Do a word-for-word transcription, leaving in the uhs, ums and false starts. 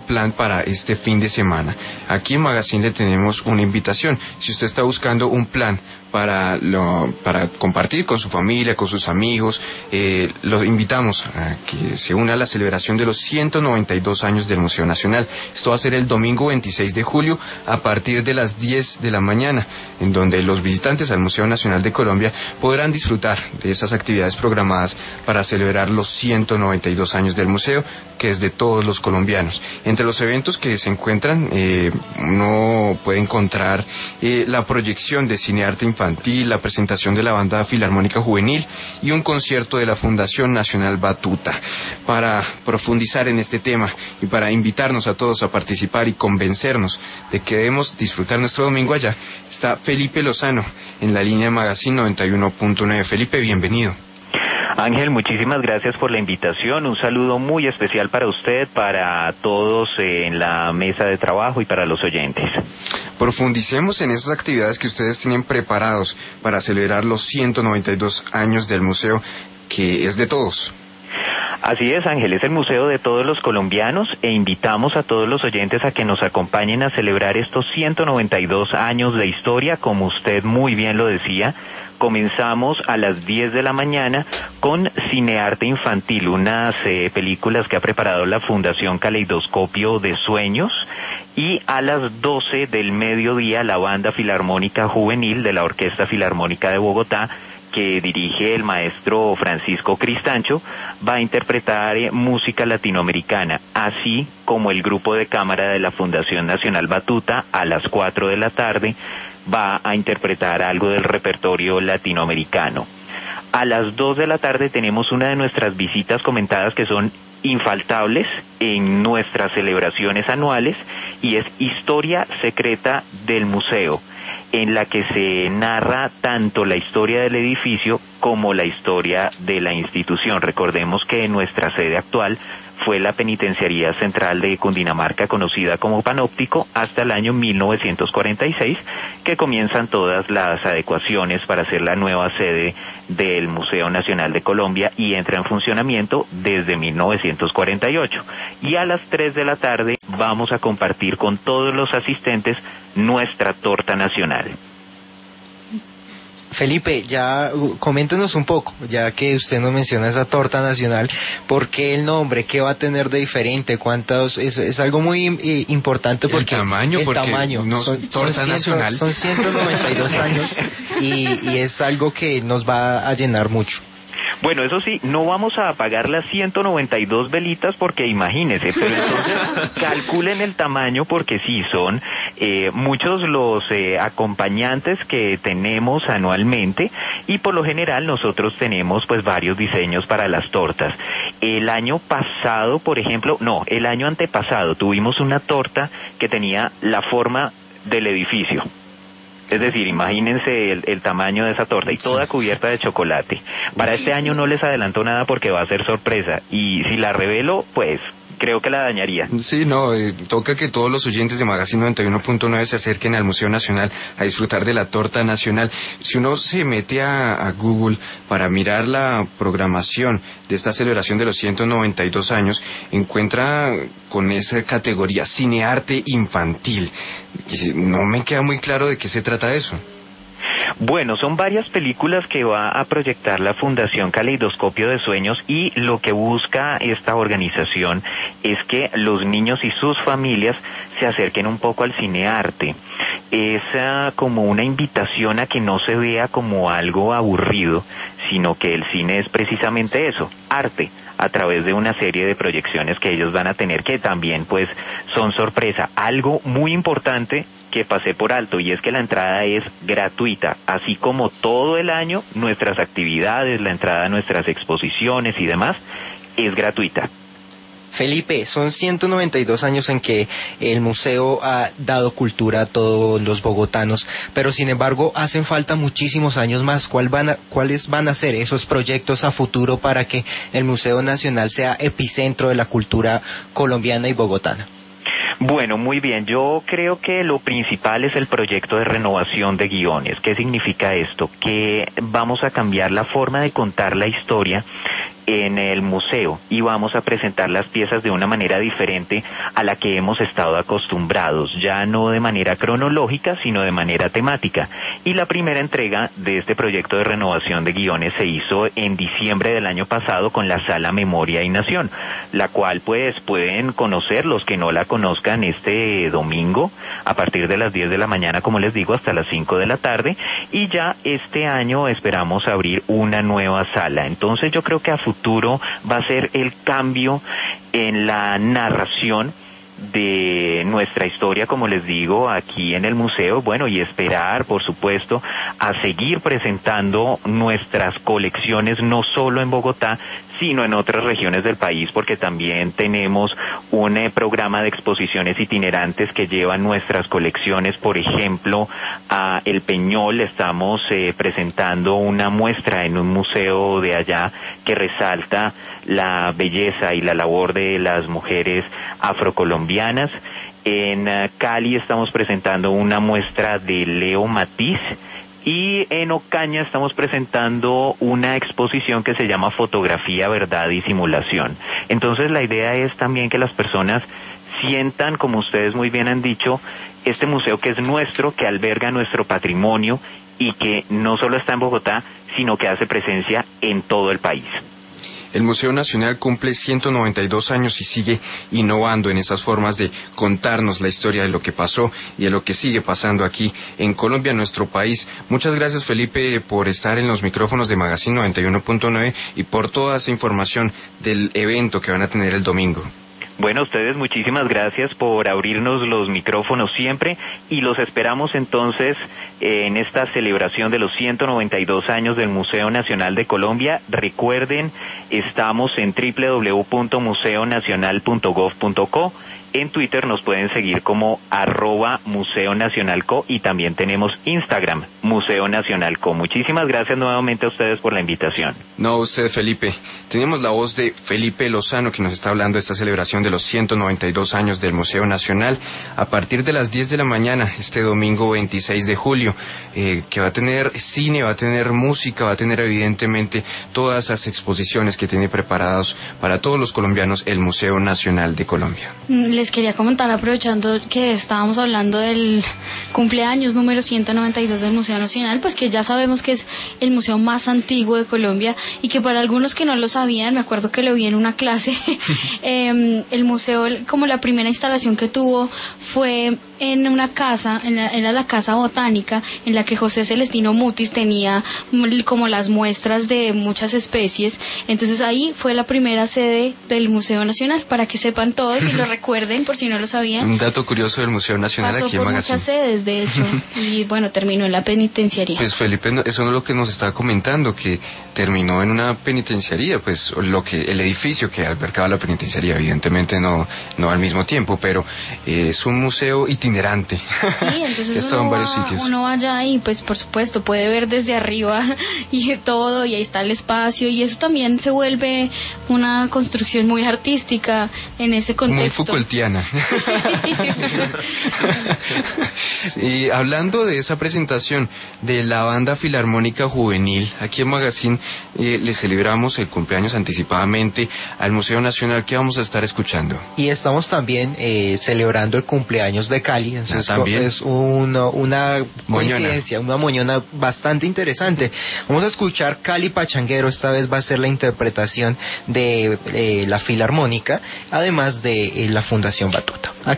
plan para este fin de semana. Aquí en Magazine le tenemos una invitación. Si usted está buscando un plan para lo, para compartir con su familia, con sus amigos, eh, los invitamos a que se una a la celebración de los ciento noventa y dos años del Museo Nacional. Esto va a ser el domingo veintiséis de julio a partir de las diez de la mañana, en donde los visitantes al Museo Nacional de Colombia podrán disfrutar de esas actividades programadas para celebrar los ciento noventa y dos años del museo, que es de todos los colombianos. Entre los eventos que se encuentran, eh, uno puede encontrar eh, la proyección de cinearte infantil, la presentación de la Banda Filarmónica Juvenil y un concierto de la Fundación Nacional Batuta. Para profundizar en este tema y para invitarnos a todos a participar y convencernos de que debemos disfrutar nuestro domingo allá, está Felipe Lozano en la línea Magazine noventa y uno punto nueve. Felipe, bienvenido. Ángel, muchísimas gracias por la invitación. Un saludo muy especial para usted, para todos en la mesa de trabajo y para los oyentes. Profundicemos en esas actividades que ustedes tienen preparados para celebrar los ciento noventa y dos años del museo, que es de todos. Así es, Ángel, es el museo de todos los colombianos e invitamos a todos los oyentes a que nos acompañen a celebrar estos ciento noventa y dos años de historia, como usted muy bien lo decía. Comenzamos a las diez de la mañana con Cinearte Infantil, unas eh, películas que ha preparado la Fundación Caleidoscopio de Sueños, y a las doce del mediodía la Banda Filarmónica Juvenil de la Orquesta Filarmónica de Bogotá, que dirige el maestro Francisco Cristancho, va a interpretar eh, música latinoamericana, así como el grupo de cámara de la Fundación Nacional Batuta a las cuatro de la tarde va a interpretar algo del repertorio latinoamericano. A las dos de la tarde tenemos una de nuestras visitas comentadas que son infaltables en nuestras celebraciones anuales, y es Historia Secreta del Museo, en la que se narra tanto la historia del edificio como la historia de la institución. Recordemos que nuestra sede actual fue la Penitenciaría Central de Cundinamarca, conocida como Panóptico, hasta el año mil novecientos cuarenta y seis, que comienzan todas las adecuaciones para hacer la nueva sede del Museo Nacional de Colombia, y entra en funcionamiento desde mil novecientos cuarenta y ocho. Y a las tres de la tarde vamos a compartir con todos los asistentes nuestra torta nacional. Felipe, ya uh, coméntenos un poco, ya que usted nos menciona esa torta nacional, ¿por qué el nombre? ¿Qué va a tener de diferente? ¿Cuántos? Es, es algo muy eh, importante porque el tamaño, el porque tamaño. No, son, torta son nacional. Son ciento noventa y dos años y, y es algo que nos va a llenar mucho. Bueno, eso sí, no vamos a apagar las ciento noventa y dos velitas porque imagínese, pero entonces calculen el tamaño porque sí, son eh, muchos los eh, acompañantes que tenemos anualmente, y por lo general nosotros tenemos pues varios diseños para las tortas. El año pasado, por ejemplo, no, el año antepasado tuvimos una torta que tenía la forma del edificio. Es decir, imagínense el, el tamaño de esa torta, y toda cubierta de chocolate. Para este año no les adelanto nada porque va a ser sorpresa, y si la revelo, pues creo que la dañaría. Sí, no, eh, toca que todos los oyentes de Magazine noventa y uno punto nueve se acerquen al Museo Nacional a disfrutar de la torta nacional. Si uno se mete a, a Google para mirar la programación de esta celebración de los ciento noventa y dos años, encuentra con esa categoría Cinearte Infantil. No me queda muy claro de qué se trata eso. Bueno, son varias películas que va a proyectar la Fundación Caleidoscopio de Sueños, y lo que busca esta organización es que los niños y sus familias se acerquen un poco al cinearte. Es uh, como una invitación a que no se vea como algo aburrido, sino que el cine es precisamente eso, arte, a través de una serie de proyecciones que ellos van a tener, que también pues son sorpresa. Algo muy importante que pasé por alto, y es que la entrada es gratuita, así como todo el año nuestras actividades, la entrada a nuestras exposiciones y demás es gratuita. Felipe, son ciento noventa y dos años en que el museo ha dado cultura a todos los bogotanos, pero sin embargo hacen falta muchísimos años más. ¿Cuál van a, ¿Cuáles van a ser esos proyectos a futuro para que el Museo Nacional sea epicentro de la cultura colombiana y bogotana? Bueno, muy bien. Yo creo que lo principal es el proyecto de renovación de guiones. ¿Qué significa esto? Que vamos a cambiar la forma de contar la historia en el museo y vamos a presentar las piezas de una manera diferente a la que hemos estado acostumbrados, ya no de manera cronológica, sino de manera temática. Y la primera entrega de este proyecto de renovación de guiones se hizo en diciembre del año pasado con la Sala Memoria y Nación, la cual pues pueden conocer los que no la conozcan este domingo a partir de las diez de la mañana, como les digo, hasta las cinco de la tarde, y ya este año esperamos abrir una nueva sala. Entonces yo creo que a futuro va a ser el cambio en la narración de nuestra historia, como les digo, aquí en el museo, bueno, y esperar, por supuesto, a seguir presentando nuestras colecciones, no solo en Bogotá, sino en otras regiones del país, porque también tenemos un eh, programa de exposiciones itinerantes que llevan nuestras colecciones. Por ejemplo, a El Peñol estamos eh, presentando una muestra en un museo de allá que resalta la belleza y la labor de las mujeres afrocolombianas. En uh, Cali estamos presentando una muestra de Leo Matiz, y en Ocaña estamos presentando una exposición que se llama Fotografía, Verdad y Simulación. Entonces la idea es también que las personas sientan, como ustedes muy bien han dicho, este museo que es nuestro, que alberga nuestro patrimonio y que no solo está en Bogotá, sino que hace presencia en todo el país. El Museo Nacional cumple ciento noventa y dos años y sigue innovando en esas formas de contarnos la historia de lo que pasó y de lo que sigue pasando aquí en Colombia, en nuestro país. Muchas gracias, Felipe, por estar en los micrófonos de Magazine noventa y uno punto nueve y por toda esa información del evento que van a tener el domingo. Bueno, ustedes muchísimas gracias por abrirnos los micrófonos siempre y los esperamos entonces eh, en esta celebración de los ciento noventa y dos años del Museo Nacional de Colombia. Recuerden, estamos en doble u doble u doble u punto museo nacional punto gov punto co. En Twitter nos pueden seguir como arroba Museo Nacional Co, y también tenemos Instagram, Museo Nacional Co. Muchísimas gracias nuevamente a ustedes por la invitación. No, usted, Felipe. Tenemos la voz de Felipe Lozano, que nos está hablando de esta celebración de los ciento noventa y dos años del Museo Nacional a partir de las diez de la mañana, este domingo veintiséis de julio, eh, que va a tener cine, va a tener música, va a tener evidentemente todas esas exposiciones que tiene preparadas para todos los colombianos el Museo Nacional de Colombia. Les quería comentar, aprovechando que estábamos hablando del cumpleaños número ciento noventa y dos del Museo Nacional, pues que ya sabemos que es el museo más antiguo de Colombia y que para algunos que no lo sabían, me acuerdo que lo vi en una clase, eh, el museo, como la primera instalación que tuvo fue en una casa, en la, era la Casa Botánica, en la que José Celestino Mutis tenía como las muestras de muchas especies. Entonces ahí fue la primera sede del Museo Nacional, para que sepan todos y lo recuerden por si no lo sabían. Un dato curioso del Museo Nacional. Pasó aquí en por Magazine. Muchas sedes, de hecho, y bueno, terminó en la penitenciaría. Pues Felipe, eso es lo que nos estaba comentando, que terminó en una penitenciaría, pues lo que el edificio que albergaba la penitenciaría, evidentemente no no al mismo tiempo, pero eh, es un museo itinerante. Sí, entonces uno, uno, en varios va, sitios. uno va allá y pues por supuesto puede ver desde arriba y todo, y ahí está el espacio, y eso también se vuelve una construcción muy artística en ese contexto. Muy Foucaultiana. Y hablando de esa presentación de la Banda Filarmónica Juvenil, aquí en Magazine eh, le celebramos el cumpleaños anticipadamente al Museo Nacional. ¿Qué vamos a estar escuchando? Y estamos también eh, celebrando el cumpleaños de Cali. Entonces, Ah, ¿también? es una, una coincidencia, Moñona. una moñona bastante interesante. Vamos a escuchar Cali Pachanguero. Esta vez va a ser la interpretación de eh, la Filarmónica, además de eh, la Fundación Batuta.